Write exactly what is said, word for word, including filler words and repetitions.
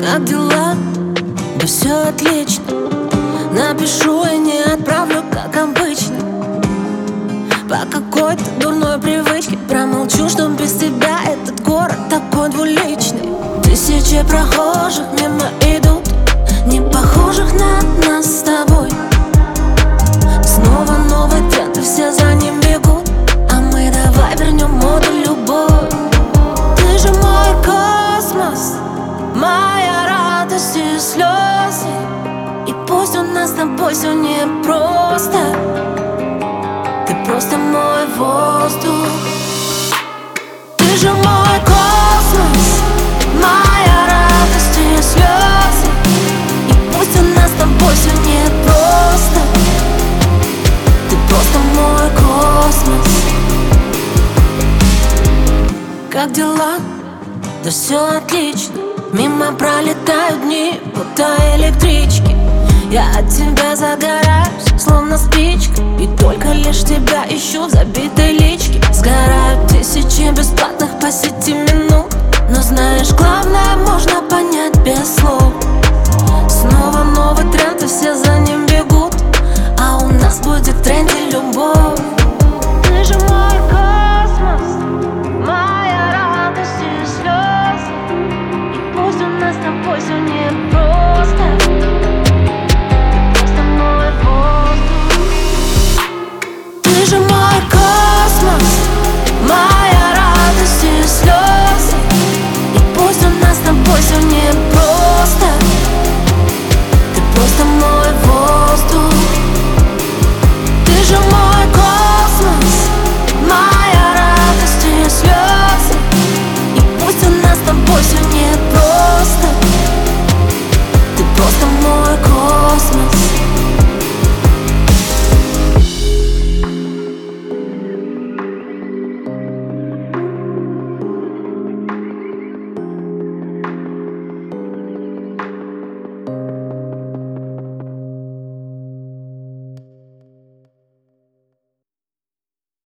Как дела? Да все отлично. Напишу и не отправлю, как обычно. По какой-то дурной привычке промолчу, что без тебя этот город такой двуличный. Тысячи прохожих мимо идут, не похожих на нас с тобой. Снова новый тренд, и все за ним бегут, а мы давай вернем моду любовь. Ты же мой космос, моя радость и слезы. И пусть у нас с тобой все непросто, ты просто мой воздух. Ты же мой космос, моя радость и слезы. И пусть у нас с тобой все непросто, ты просто мой космос. Как дела? Да все отлично. Мимо пролетают дни, будто электрички. Я от тебя загораюсь, словно спичка, и только лишь тебя ищу в забитой личке. Сгорают тысячи бесплатных по сети минут, но знаешь, главное можно понять без слов. Снова новый тренд, и все за ним бегут, а у нас будет в тренде любовь.